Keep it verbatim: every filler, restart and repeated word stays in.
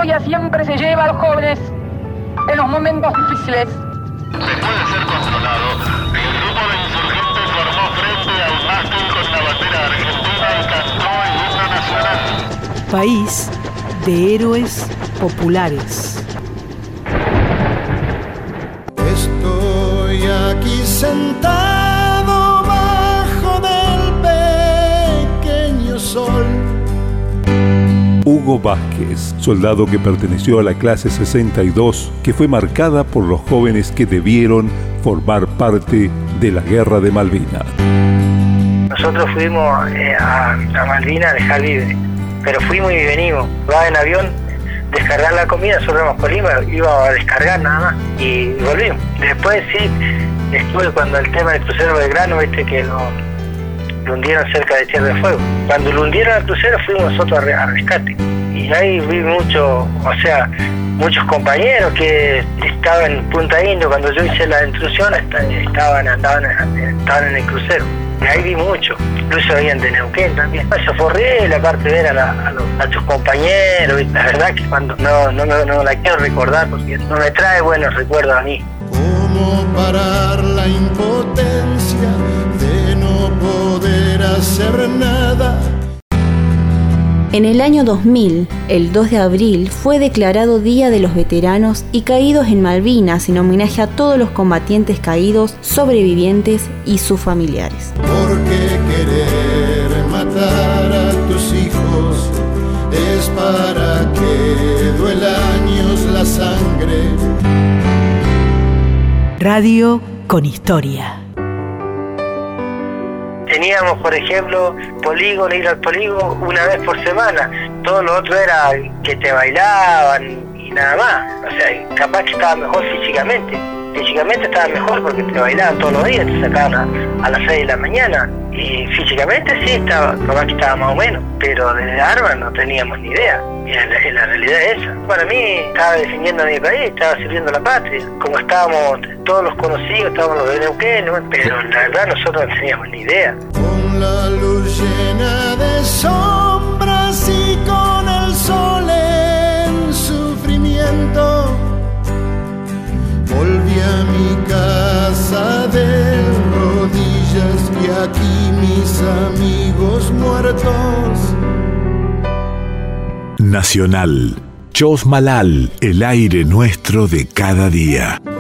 historia siempre se lleva a los jóvenes en los momentos difíciles. Después de ser controlado, el grupo de insurgentes formó frente al mástil con la bandera argentina y cantó el himno nacional. País de héroes populares. Estoy aquí sentado bajo del pequeño sol. Hugo Vázquez, soldado que perteneció a la clase sesenta y dos, que fue marcada por los jóvenes que debieron formar parte de la Guerra de Malvinas. Nosotros fuimos eh, a, a Malvinas a dejar libre, pero fuimos y venimos. Va en avión, descargar la comida, nosotros íbamos a Colima, íbamos a descargar nada más y volvimos. Después sí, estuve cuando el tema del crucero Belgrano, viste que lo, lo hundieron cerca de Tierra de Fuego. Cuando lo hundieron al crucero fuimos nosotros a, re, a rescate. Y ahí vi mucho, o sea, muchos compañeros que estaban en Punta Indio cuando yo hice la intrusión, estaban, andaban, estaban en el crucero. Y ahí vi mucho, incluso habían de Neuquén también. Eso fue horrible, aparte de ver a, la, a, los, a tus compañeros, la verdad que cuando no, no, no, no la quiero recordar porque no me trae buenos recuerdos a mí. ¿Cómo parar la impotencia de no poder hacer nada? En el año dos mil, el dos de abril, fue declarado Día de los Veteranos y Caídos en Malvinas en homenaje a todos los combatientes caídos, sobrevivientes y sus familiares. Porque querer matar a tus hijos es para que duela años la sangre. Radio con historia. Teníamos, por ejemplo, polígono, ir al polígono una vez por semana. Todo lo otro era que te bailaban y nada más. O sea, capaz que estaba mejor físicamente. Físicamente estaba mejor porque te bailaban todos los días, te sacaban a, a las seis de la mañana. Y físicamente sí, estaba, capaz que estaba más o menos. Pero desde armas no teníamos ni idea. Y la, la realidad es esa. Para mí, estaba defendiendo a mi país, estaba sirviendo a la patria. Como estábamos todos los conocidos, estábamos los de Neuquén, ¿no? Pero la verdad nosotros no teníamos ni idea. Con la luz llena de sombras y con el sol en sufrimiento, volví a mi casa de rodillas y aquí mis amigos muertos. Nacional. Chosmalal, el aire nuestro de cada día.